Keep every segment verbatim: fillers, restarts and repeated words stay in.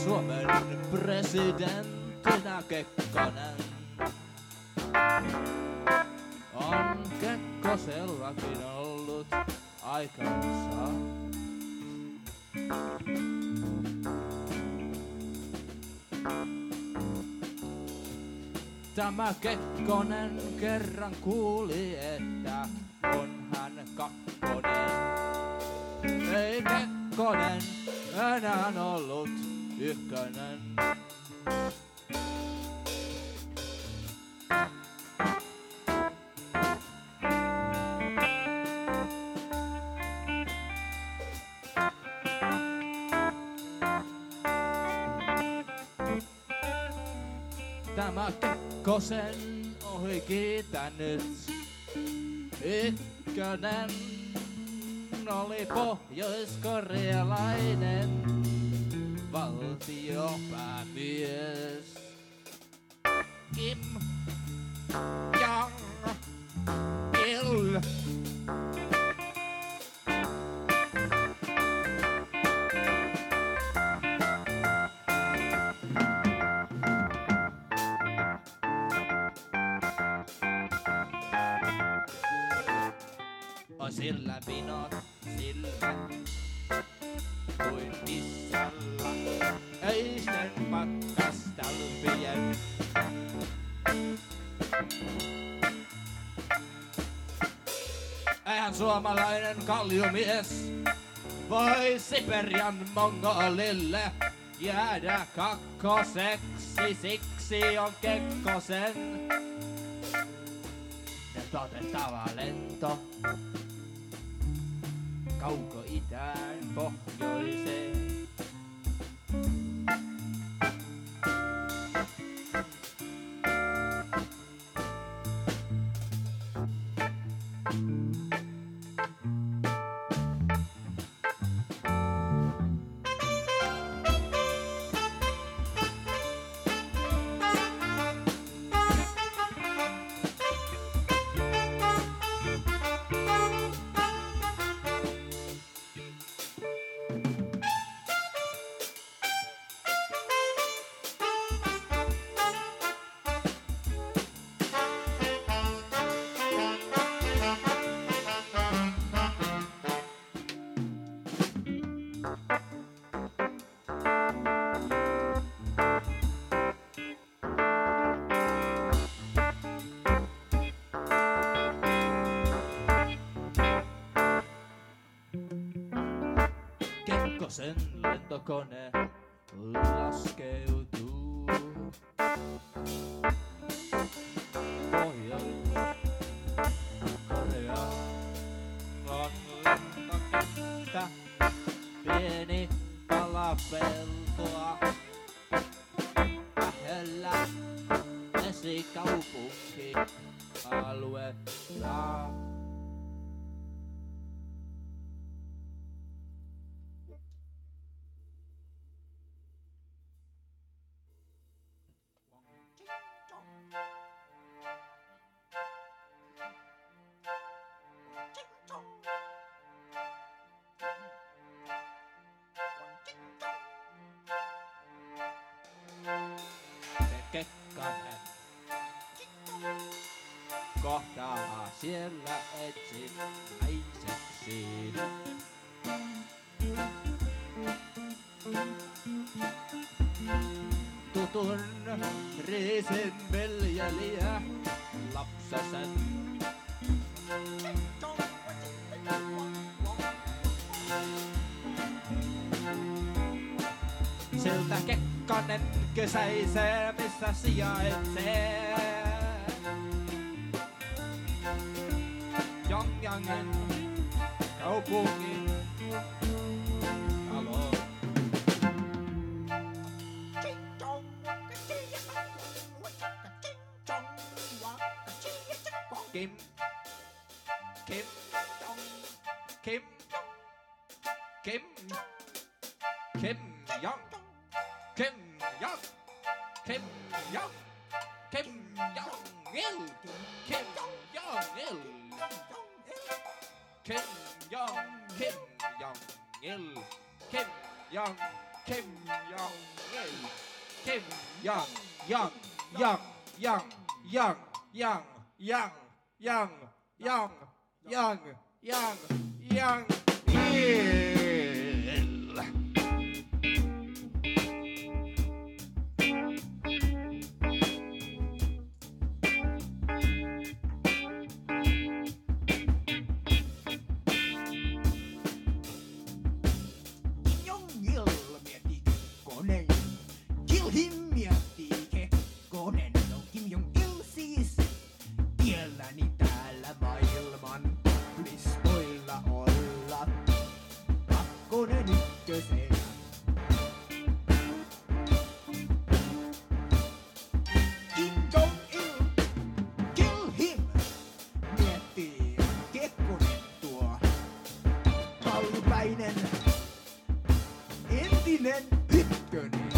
Suomen presidenttinä Kekkonen. On Kekkosellakin ollut aikansa. Tämä Kekkonen kerran kuuli, että on hän kakkonen. Ei Kekkonen enää ollut ykkönen. Tämä Kekkosen ohi kiitänyt ykkönen oli pohjoiskorealainen valtiopäämies Kim Jong-il. On sillä vinot silmät kuin kissalla öisten pakkastalvien. Eihän suomalainen kalliomies voi Siperian mongolille jäädä kakkoseksi, siksi on Kekkosen nyt otettava lento kauko-itään pohjoiseen. Kekkosen lentokone laskeutuu Pohjois-Koreaan. On lentokenttä, pieni pala peltoa, lähellä esikaupunki aluetta. Kekkonen kohtaa siellä etsit naiseksi. Tutun riisin viljelijä lapsasen. Siltä Kekkonen kysäisee, missä sijaitsee. Pyongyangin kaupungin talo. Kim, Kim, Kim, Kim, Kim Jong, Kim Jong, Kim Jong, Kim Jong Il, Kim Jong Il, Kim Jong, Kim Jong Il, Kim Jong, Kim Jong-il. Kim Jong, Jong, Jong, Jong, Jong, Jong, Jong, Jong, Jong, Jong, Jong, Jong-il. Kill him, miettii Kekkonen. No Kim Jong-il siis. Tielläni täällä maailman listoilla olla. Kakkonen ykkösenä. Kim Jong-il, kill him, miettii Kekkonen tuo kallipäinen entinen ykkönen.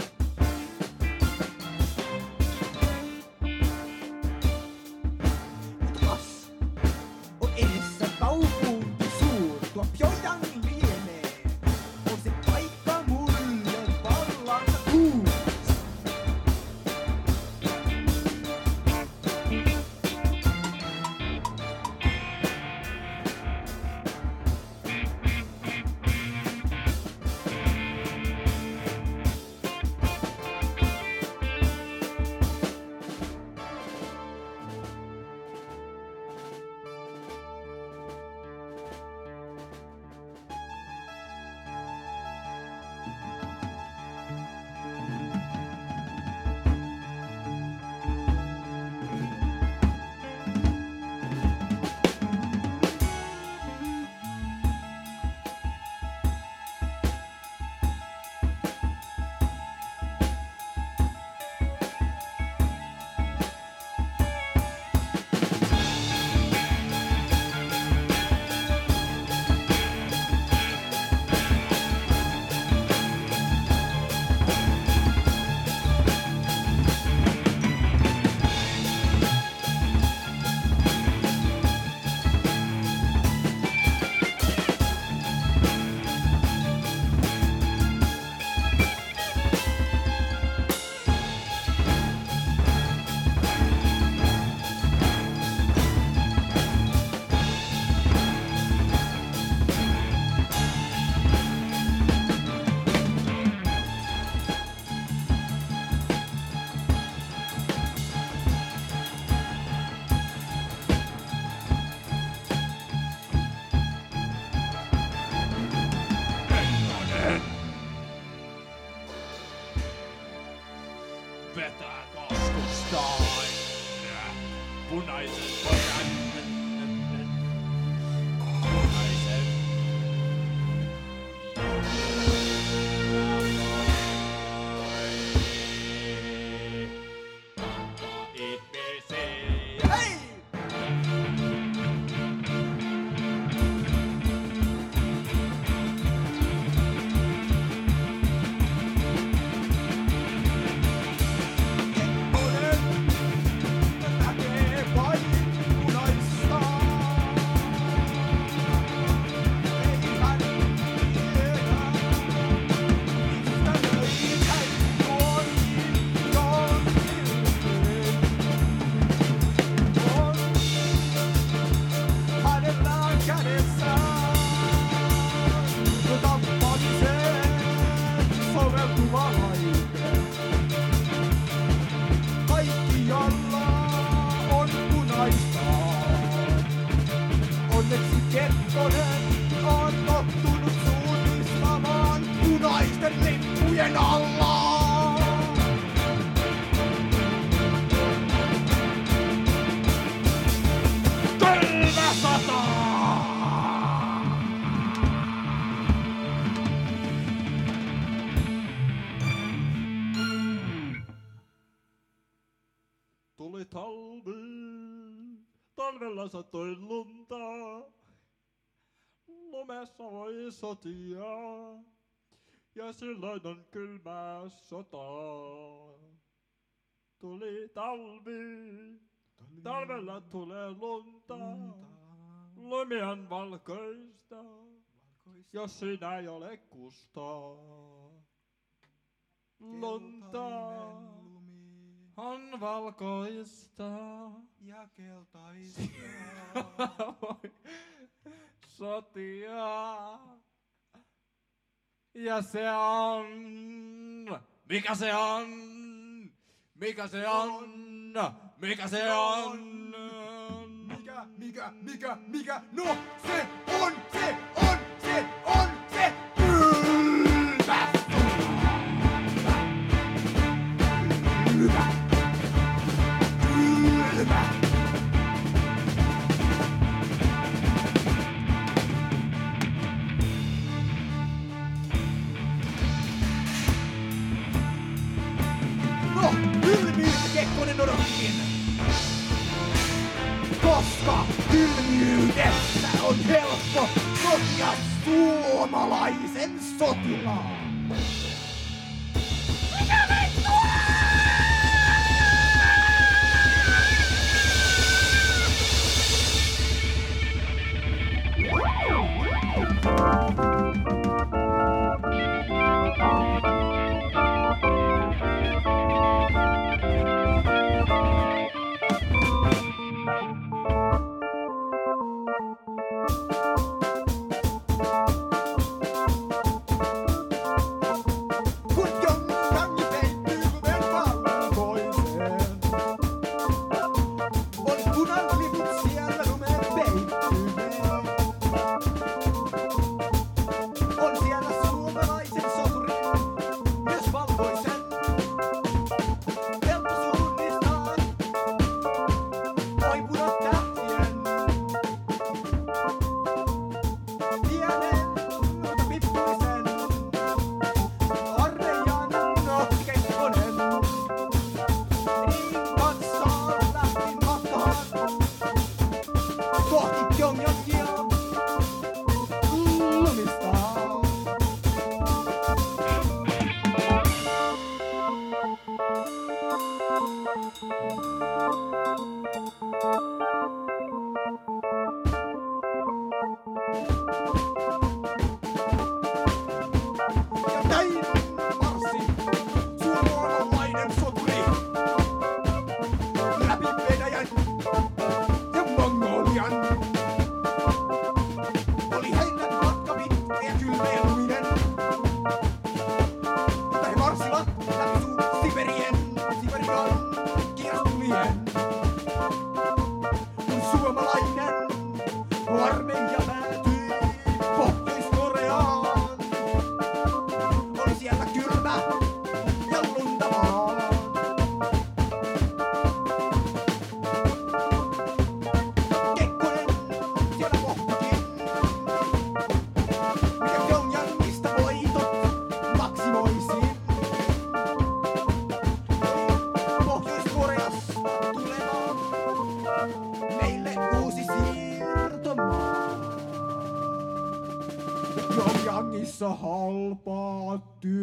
Edessä kaupunki suur, tuo Pyongyang lienee. On se paikka mulle vallansa uusi. Vetää kaskustaan punaisen pojan. Punaisen. Ihmisiä. Hei! Onneksi Kekkonen on tottunut suunnistamaan punaisten lippujen alla. Kylmä sataa! Tuli talvi. Talvella satoi lunta, lumessa voi sotia, ja silloin on kylmää sotaa. Tuli talvi, talvella tulee lunta, lumi on valkoista, jos siinä ei ole kustaa. lunta keltainen lumi on valkoista. ja keltaista. Voi sotia. Ja se on, mikä se on, mikä se on, mikä se on. Mikä, mikä, mikä, mikä, no se on, se on, se on, se kylmä. Kylmä. Kylmä. No, kylmyyttä Kekkonen odottikin. Koska kylmyydessä on helppo sotia suomalaisen sotilaan. Mitä vittua? Pyongyangissa halpaa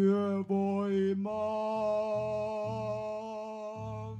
työvoimaa.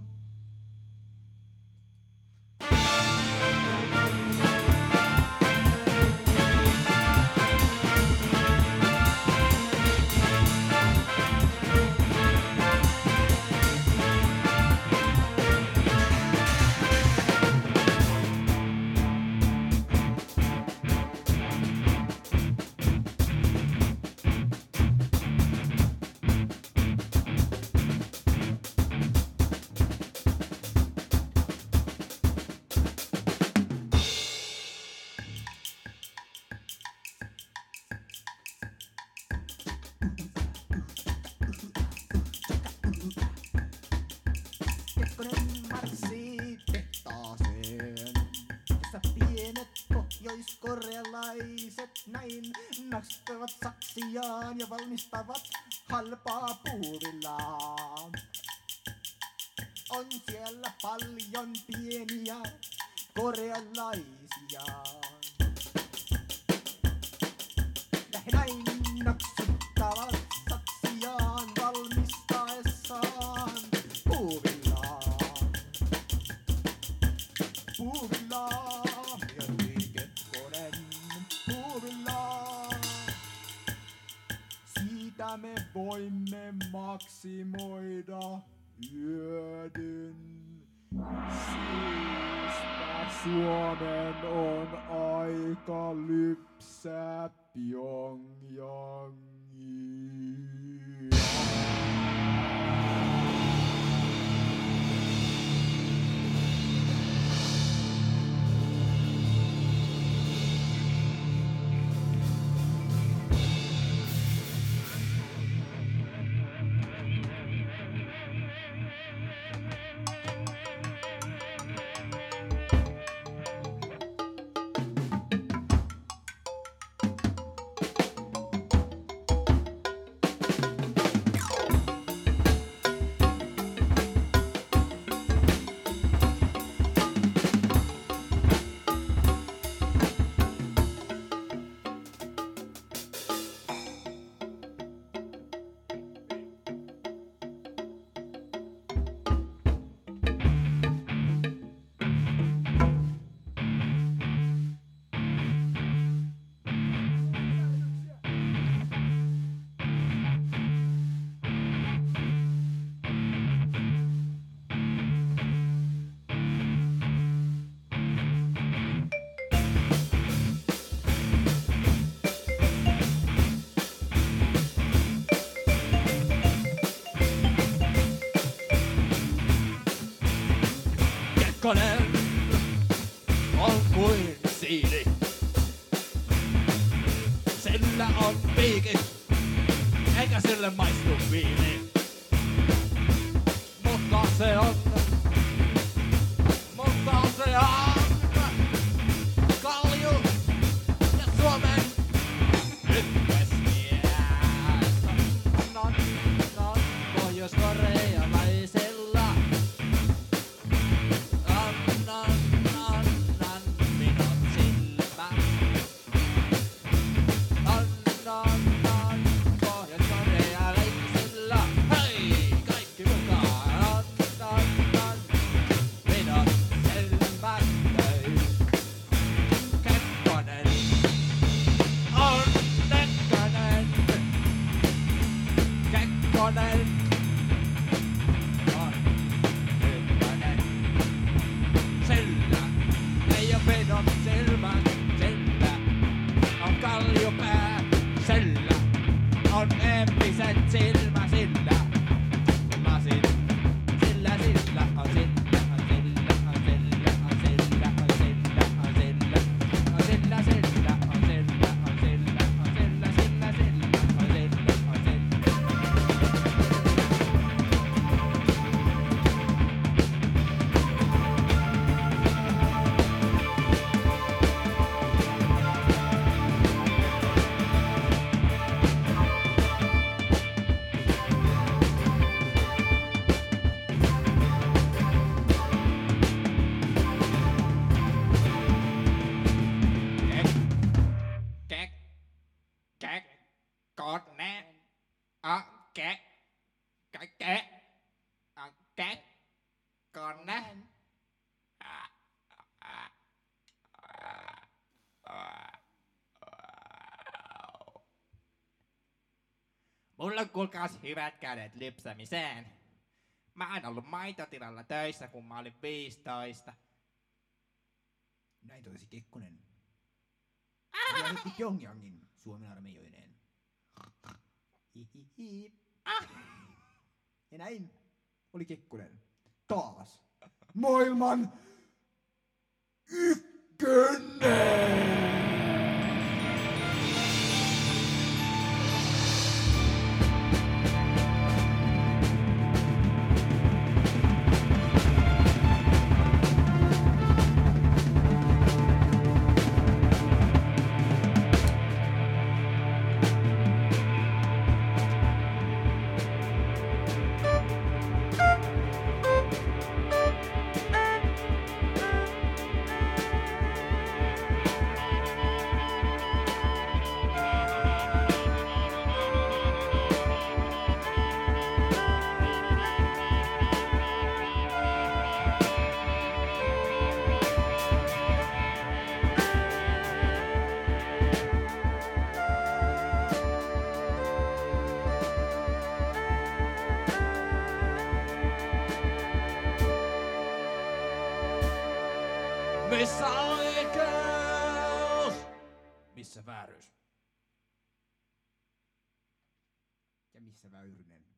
Kekkonen marssii tehtaaseen, jossa pienet pohjoiskorealaiset näin nostavat saksiaan ja valmistavat halpaa puuvillaa. On siellä paljon pieniä korealaisia. Ja he näin naksuttavat saksiaan valmistaessaan puuvillaa. Puuvillaa, miettii Kekkonen, puuvillaa. Siitä Sillä me voimme maksimoida hyödyn. Siistä Suomen on aika lypsää Pyongyangia. Kekkonen on kuin siili. Sillä on piikit, eikä sille maistu viini. Mutta se on, mutta se on Kalju ja Suomen ykkösmies. Non, non, pohjois-korealaisella. Mulla on kuulkaas hyvät kädet lypsämiseen. Mä oon ollut maitotilalla töissä, kun mä olin viisitoista. Näin totesi Kekkonen. Ja lähti Pyongyangin Suomen armeijoineen. Hihihi. Ja näin oli Kekkonen. Taas. Maailman ykkönen! Missä oikeus? Missä vääryys? Ja missä Väyrynen?